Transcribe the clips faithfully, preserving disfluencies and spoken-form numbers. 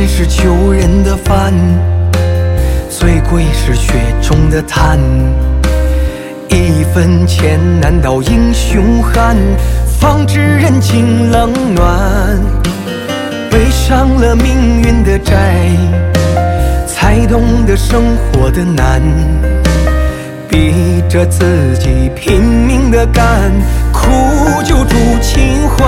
难是求人的饭，最贵是雪中的炭。一分钱难倒英雄汉，方知人情冷暖。背上了命运的债，才懂得生活的难。逼着自己拼命的干，苦就助情欢。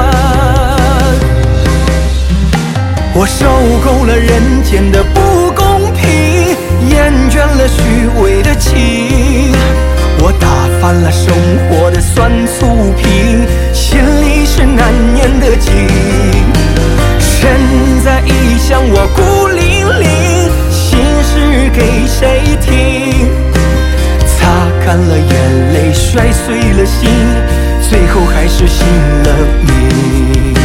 我受够了人间的不公平，厌倦了虚伪的情。我打翻了生活的酸醋瓶，心里是难念的经。身在异乡我孤零零，心事给谁听？擦干了眼泪，摔碎了心，最后还是信了你。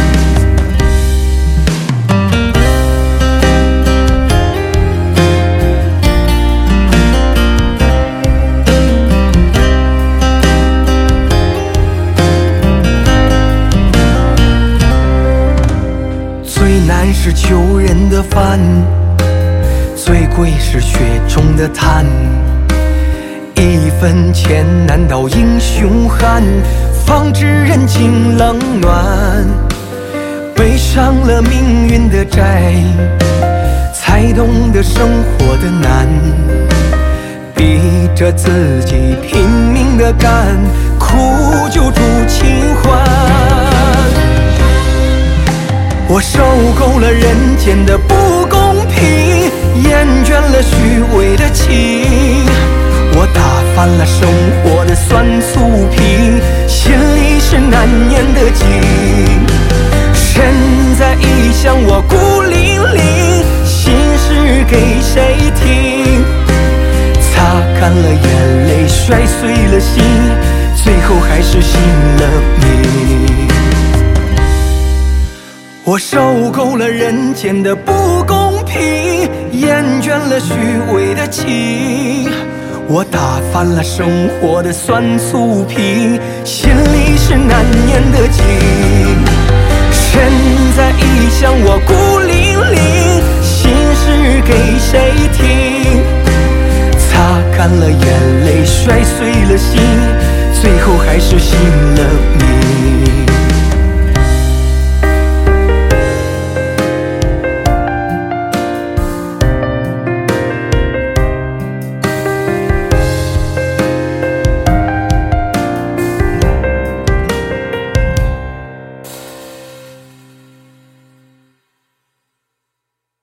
最难是求人的饭，最贵是雪中的炭。一分钱难倒英雄汉，方知人情冷暖。背上了命运的债，才懂得生活的难。逼着自己拼命的干，苦就助情欢。我受够了人间的不公平，厌倦了虚伪的情。我打翻了生活的酸醋瓶，心里是难念的经。身在异乡我孤零零，心事给谁听？擦干了眼泪，摔碎了心，最后还是信了你。我受够了人间的不公平，厌倦了虚伪的情。我打翻了生活的酸醋瓶，心里是难念的经。身在异乡我孤零零，心事给谁听？擦干了眼泪，摔碎了心，最后还是信了你。